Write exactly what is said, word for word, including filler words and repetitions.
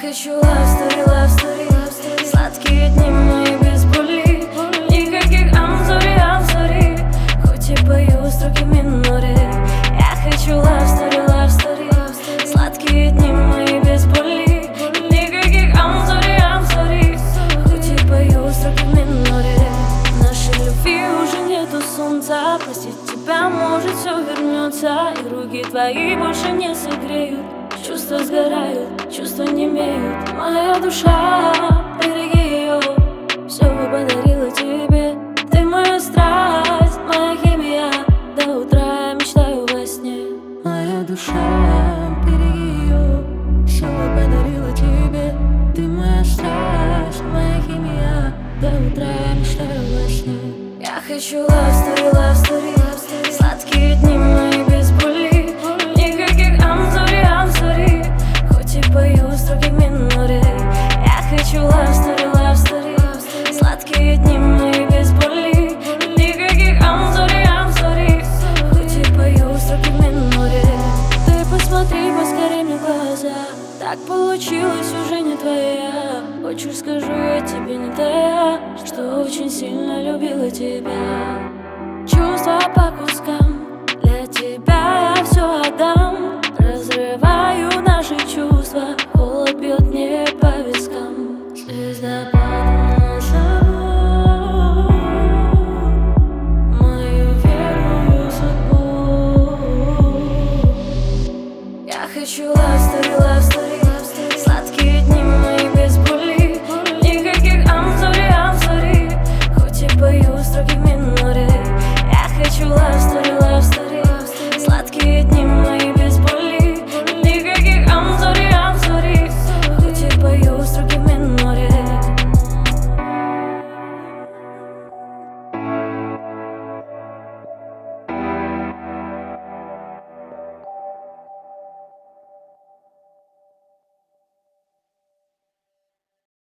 хочу love story, love story, сладкие дни мои без боли, никаких I'm sorry, I'm sorry, хоть и пою строки в миноре. Я хочу love story, love story, сладкие дни мои без боли, никаких I'm sorry, I'm sorry, хоть и пою строки в миноре. Нашей любви уже нету солнца, простить тебя может все вернется, и руки твои больше не согреют. Чувства сгорают, чувства не имеют. Моя душа, береги ее, все бы подарила тебе. Ты моя страсть, моя химия, до утра я мечтаю во сне. Моя душа, береги ее, все бы подарила тебе. Ты моя страсть, моя химия, до утра я мечтаю во сне. Я хочу love story, love story, love story, сладкие дни мои без боли, никаких I'm sorry, I'm sorry, хоть и пою строки в миноре. Я хочу love story, love story, сладкие дни мои без боли, никаких I'm sorry, I'm sorry, хоть и пою строки в миноре. Ты посмотри поскорей мне в глаза, так получилось уже не твоя. Хочешь, скажу я тебе не тая, что очень сильно любила тебя. Чувства по кускам, для тебя я все отдам. Разрываю наши чувства, холод бьет мне по вискам. Звездопадом назову мою верную судьбу. Я хочу love story, love story, сладкие дни мои без боли, никаких I'm sorry, I'm sorry, хоть и пою строки в миноре.